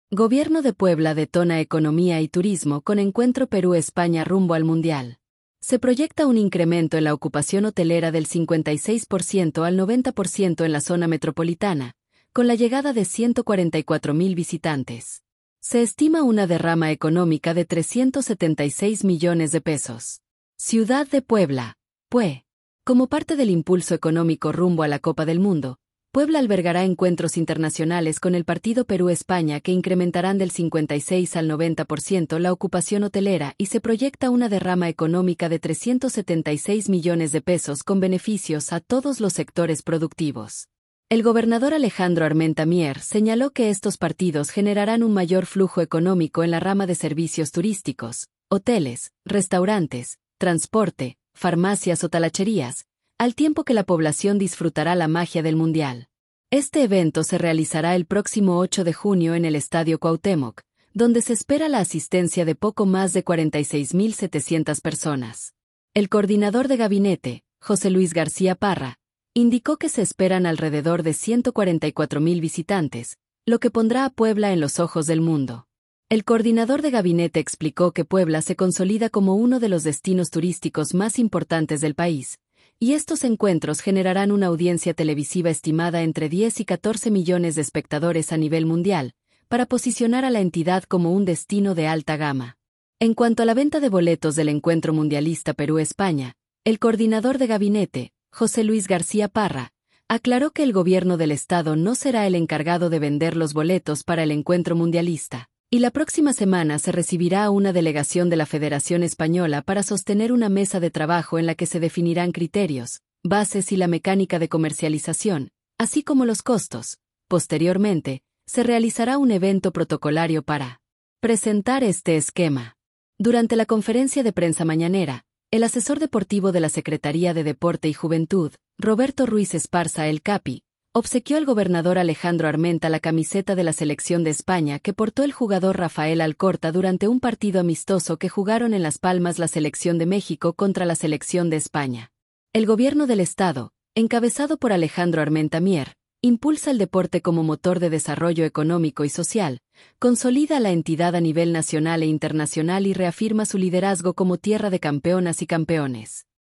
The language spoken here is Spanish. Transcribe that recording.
Gobierno de Puebla detona economía y turismo con Encuentro Perú-España rumbo al Mundial. Se proyecta un incremento en la ocupación hotelera del 56% al 90% en la zona metropolitana, con la llegada de 144.000 visitantes. Se estima una derrama económica de 376 millones de pesos. Ciudad de Puebla, PUE. Como parte del impulso económico rumbo a la Copa del Mundo, Puebla albergará encuentros internacionales con el partido Perú-España que incrementarán del 56 al 90% la ocupación hotelera y se proyecta una derrama económica de 376 millones de pesos con beneficios a todos los sectores productivos. El gobernador Alejandro Armenta Mier señaló que estos partidos generarán un mayor flujo económico en la rama de servicios turísticos, hoteles, restaurantes, transporte, farmacias o talacherías, al tiempo que la población disfrutará la magia del Mundial. Este evento se realizará el próximo 8 de junio en el Estadio Cuauhtémoc, donde se espera la asistencia de poco más de 46.700 personas. El coordinador de gabinete, José Luis García Parra, indicó que se esperan alrededor de 144.000 visitantes, lo que pondrá a Puebla en los ojos del mundo. El coordinador de gabinete explicó que Puebla se consolida como uno de los destinos turísticos más importantes del país, y estos encuentros generarán una audiencia televisiva estimada entre 10 y 14 millones de espectadores a nivel mundial, para posicionar a la entidad como un destino de alta gama. En cuanto a la venta de boletos del encuentro mundialista Perú-España, el coordinador de gabinete, José Luis García Parra, aclaró que el gobierno del estado no será el encargado de vender los boletos para el encuentro mundialista, y la próxima semana se recibirá a una delegación de la Federación Española para sostener una mesa de trabajo en la que se definirán criterios, bases y la mecánica de comercialización, así como los costos. Posteriormente, se realizará un evento protocolario para presentar este esquema. Durante la conferencia de prensa mañanera, el asesor deportivo de la Secretaría de Deporte y Juventud, Roberto Ruiz Esparza El Capi, obsequió al gobernador Alejandro Armenta la camiseta de la selección de España que portó el jugador Rafael Alcorta durante un partido amistoso que jugaron en Las Palmas la selección de México contra la selección de España. El gobierno del estado, encabezado por Alejandro Armenta Mier, impulsa el deporte como motor de desarrollo económico y social, consolida a la entidad a nivel nacional e internacional y reafirma su liderazgo como tierra de campeonas y campeones.